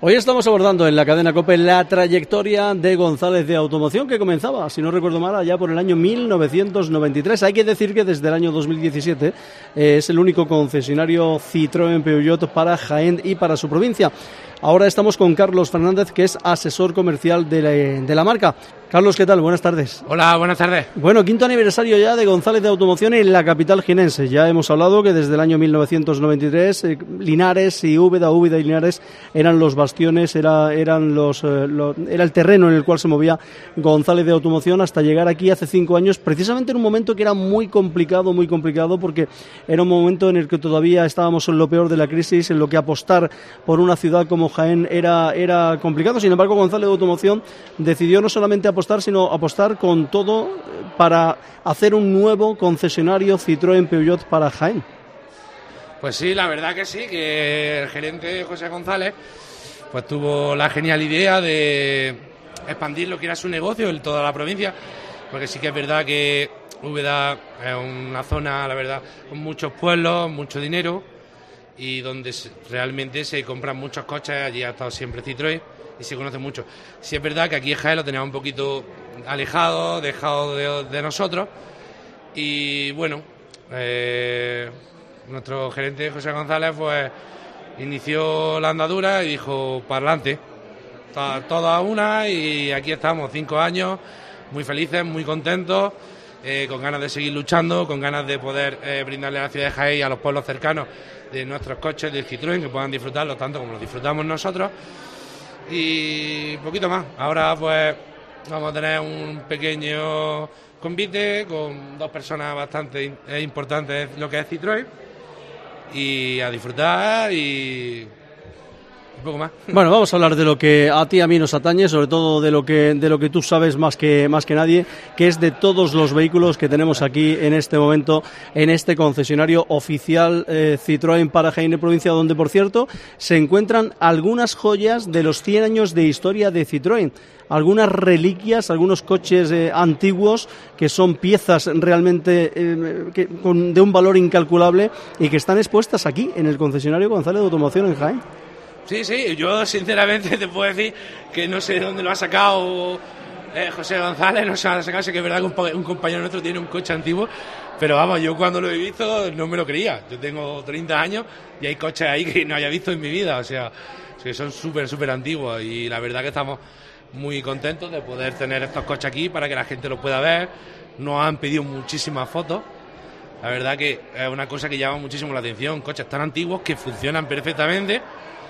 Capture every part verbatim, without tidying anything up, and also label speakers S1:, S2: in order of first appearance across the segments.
S1: Hoy estamos abordando en la cadena COPE la trayectoria de González de Automoción, que comenzaba, si no recuerdo mal, allá por el año mil novecientos noventa y tres. Hay que decir que desde el año dos mil diecisiete eh, es el único concesionario Citroën Peugeot para Jaén y para su provincia. Ahora estamos con Carlos Fernández, que es asesor comercial de la, de la marca. Carlos, ¿qué tal? Buenas tardes.
S2: Hola, buenas tardes.
S1: Bueno, quinto aniversario ya de González de Automoción en la capital jienense. Ya hemos hablado que desde el año mil novecientos noventa y tres eh, Linares y Úbeda, Úbeda y Linares eran los bastiones, era, eran los, eh, lo, era el terreno en el cual se movía González de Automoción hasta llegar aquí hace cinco años, precisamente en un momento que era muy complicado, muy complicado, porque era un momento en el que todavía estábamos en lo peor de la crisis, en lo que apostar por una ciudad como Jaén era, era complicado. Sin embargo, González de Automoción decidió no solamente apostar, sino apostar con todo para hacer un nuevo concesionario Citroën Peugeot para Jaén.
S2: Pues sí, la verdad que sí, que el gerente José González pues tuvo la genial idea de expandir lo que era su negocio en toda la provincia, porque sí que es verdad que Úbeda es una zona, la verdad, con muchos pueblos, mucho dinero, y donde realmente se compran muchos coches. Allí ha estado siempre Citroën y se conoce mucho. Sí es verdad que aquí en Jaén lo teníamos un poquito alejado, dejado de, de nosotros, y bueno, eh, nuestro gerente José González pues inició la andadura y dijo para adelante, toda una, y aquí estamos, cinco años, muy felices, muy contentos, eh, con ganas de seguir luchando, con ganas de poder eh, brindarle a la ciudad de Jaén y a los pueblos cercanos de nuestros coches de Citroën, que puedan disfrutarlo tanto como lo disfrutamos nosotros. Y poquito más. Ahora pues vamos a tener un pequeño convite con dos personas bastante importantes, lo que es Citroën, y a disfrutar y un poco más.
S1: Bueno, vamos a hablar de lo que a ti y a mí nos atañe, sobre todo de lo que de lo que tú sabes más que más que nadie, que es de todos los vehículos que tenemos aquí en este momento en este concesionario oficial eh, Citroën para Jaén y provincia, donde por cierto se encuentran algunas joyas de los cien años de historia de Citroën. Algunas reliquias, algunos coches eh, antiguos que son piezas realmente eh, que, con, de un valor incalculable y que están expuestas aquí en el concesionario González de Automoción en Jaén.
S2: Sí, sí, yo sinceramente te puedo decir que no sé de dónde lo ha sacado eh, José González, no se lo ha sacado, sé que es verdad que un compañero nuestro tiene un coche antiguo, pero vamos, yo cuando lo he visto no me lo creía. Yo tengo treinta años y hay coches ahí que no haya visto en mi vida, o sea, que son súper, súper antiguos, y la verdad que estamos muy contentos de poder tener estos coches aquí para que la gente los pueda ver. Nos han pedido muchísimas fotos. La verdad que es una cosa que llama muchísimo la atención, coches tan antiguos que funcionan perfectamente.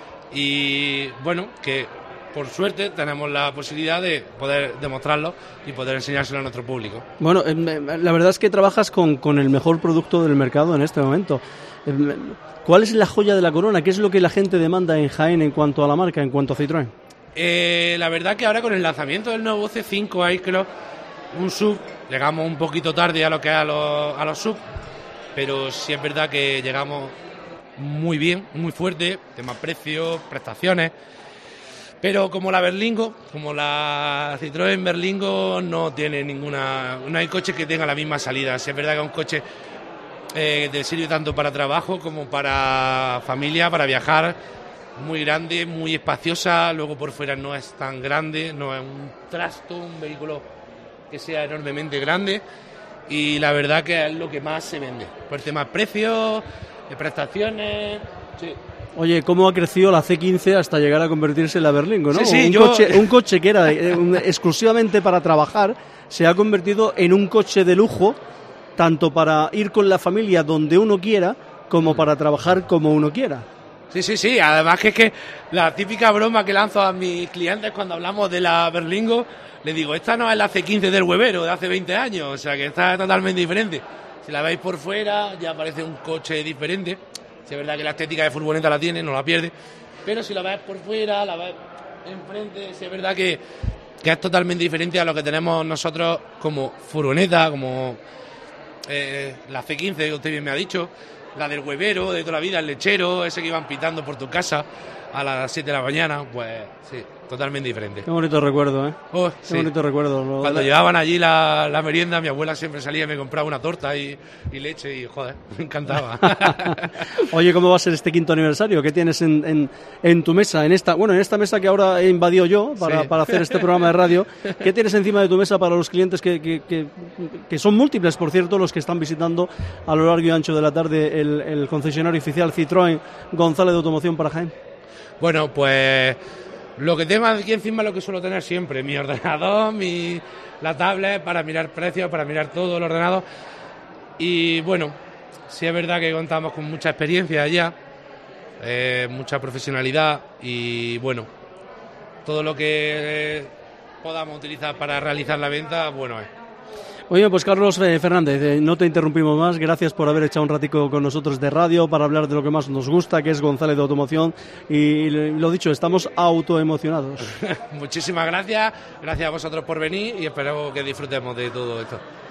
S2: Y bueno, que por suerte tenemos la posibilidad de poder demostrarlo y poder enseñárselo a nuestro público.
S1: Bueno, la verdad es que trabajas con, con el mejor producto del mercado en este momento. ¿Cuál es la joya de la corona? ¿Qué es lo que la gente demanda en Jaén en cuanto a la marca, en cuanto a Citroën?
S2: Eh, la verdad que ahora con el lanzamiento del nuevo C cinco iCross, un sub, llegamos un poquito tarde a lo que es a los, a los sub, pero sí es verdad que llegamos muy bien, muy fuerte, tema precios, prestaciones, pero como la Berlingo, como la Citroën Berlingo no tiene ninguna, no hay coche que tenga la misma salida. Sí es verdad que es un coche eh, que sirve tanto para trabajo como para familia, para viajar, muy grande, muy espaciosa, luego por fuera no es tan grande, no es un trasto, un vehículo que sea enormemente grande, y la verdad que es lo que más se vende, por el tema precios, de prestaciones, sí.
S1: Oye, ¿cómo ha crecido la C quince hasta llegar a convertirse en la Berlingo, ¿no?
S2: Sí, sí,
S1: un,
S2: yo...
S1: coche, un coche que era eh, un, exclusivamente para trabajar se ha convertido en un coche de lujo, tanto para ir con la familia donde uno quiera, como para trabajar como uno quiera.
S2: Sí, sí, sí, además que es que la típica broma que lanzo a mis clientes cuando hablamos de la Berlingo, les digo, esta no es la C quince del Huevero de hace veinte años, o sea que está totalmente diferente. Si la veis por fuera ya parece un coche diferente. Si es verdad que la estética de furgoneta la tiene, no la pierde, pero si la ves por fuera, la ves enfrente, si es verdad que, que es totalmente diferente a lo que tenemos nosotros como furgoneta, como eh, la C quince, que usted bien me ha dicho, la del Huevero de toda la vida, el lechero, ese que iban pitando por tu casa. a las siete de la mañana, pues sí, totalmente diferente.
S1: Qué bonito recuerdo, ¿eh?
S2: Oh,
S1: Qué
S2: sí.
S1: bonito recuerdo. Lo
S2: Cuando
S1: de...
S2: llevaban allí la, la merienda, mi abuela siempre salía y me compraba una torta y, y leche y, joder, me encantaba.
S1: Oye, ¿cómo va a ser este quinto aniversario? ¿Qué tienes en, en, en tu mesa? En esta, bueno, en esta mesa que ahora he invadido yo para,
S2: sí.
S1: para hacer este programa de radio. ¿Qué tienes encima de tu mesa para los clientes que, que, que, que son múltiples, por cierto, los que están visitando a lo largo y ancho de la tarde el, el concesionario oficial Citroën González de Automoción para Jaén?
S2: Bueno, pues lo que tengo aquí encima es lo que suelo tener siempre, mi ordenador, mi, la tablet para mirar precios, para mirar todo el ordenador. Y bueno, sí es verdad que contamos con mucha experiencia ya, eh, mucha profesionalidad y bueno, todo lo que podamos utilizar para realizar la venta, bueno es.
S1: Oye, pues Carlos eh, Fernández, eh, no te interrumpimos más. Gracias por haber echado un ratico con nosotros de radio para hablar de lo que más nos gusta, que es González de Automoción. Y lo dicho, estamos autoemocionados.
S2: Muchísimas gracias. Gracias a vosotros por venir y espero que disfrutemos de todo esto.